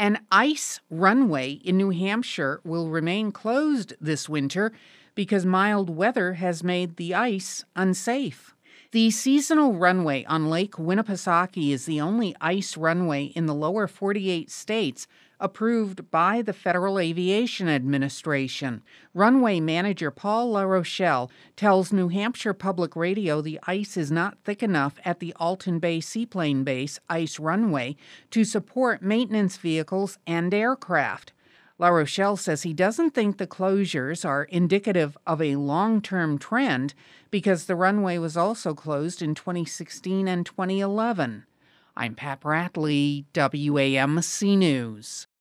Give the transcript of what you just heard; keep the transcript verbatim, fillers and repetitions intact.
An ice runway in New Hampshire will remain closed this winter because mild weather has made the ice unsafe. The seasonal runway on Lake Winnipesaukee is the only ice runway in the lower forty-eight states approved by the Federal Aviation Administration. Runway manager Paul LaRochelle tells New Hampshire Public Radio the ice is not thick enough at the Alton Bay Seaplane Base ice runway to support maintenance vehicles and aircraft. LaRochelle says he doesn't think the closures are indicative of a long-term trend because the runway was also closed in twenty sixteen and twenty eleven. I'm Pat Bradley, W A M C News.